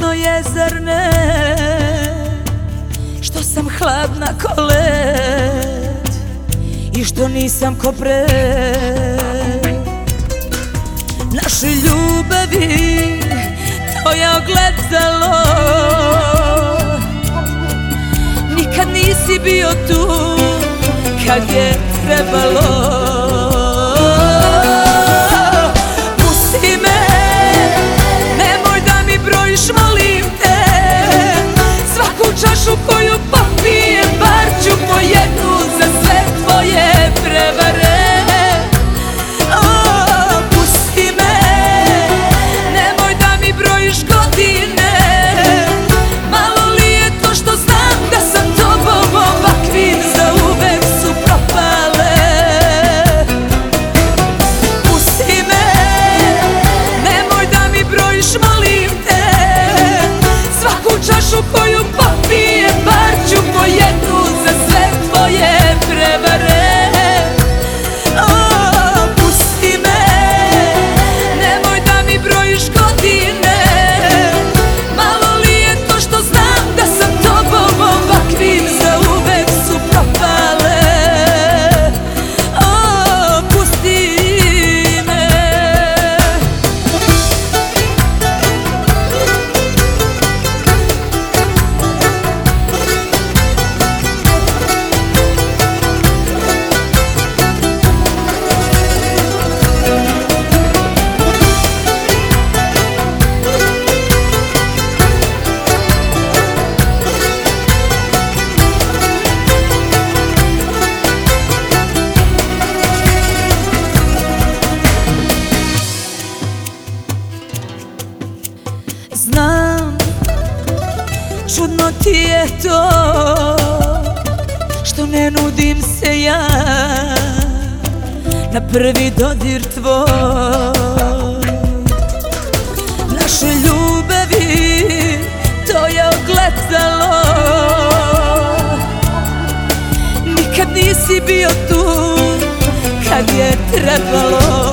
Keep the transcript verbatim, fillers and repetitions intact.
Što jezerne, što sam hladna ko led i što nisam ko pre. Naše ljubavi, to je ogledalo, nikad nisi bio tu kad je trebalo. Pusti me, nemoj da mi brojiš, molim te, svaku čašu koju popijem, bar ću po jednu za sve tvoje prevare. Pusti me, nemoj da mi brojiš godine, malo li je to što znam da sam tobom ovakvim zauvek su propale. Pusti me, nemoj da mi brojiš, molim te, svaku čašu koju popijem, bar ću po jednu za sve tvoje prevare. Pusti me, nemoj da mi brojiš godine, malo li je to što znam da sam tobom ovakvim zauvek su propale. Pusti me. Znam, čudno ti je to što ne nudim se ja na prvi dodir tvoj. Naše ljubavi, to je ogledalo, nikad nisi bio tu kad je trebalo.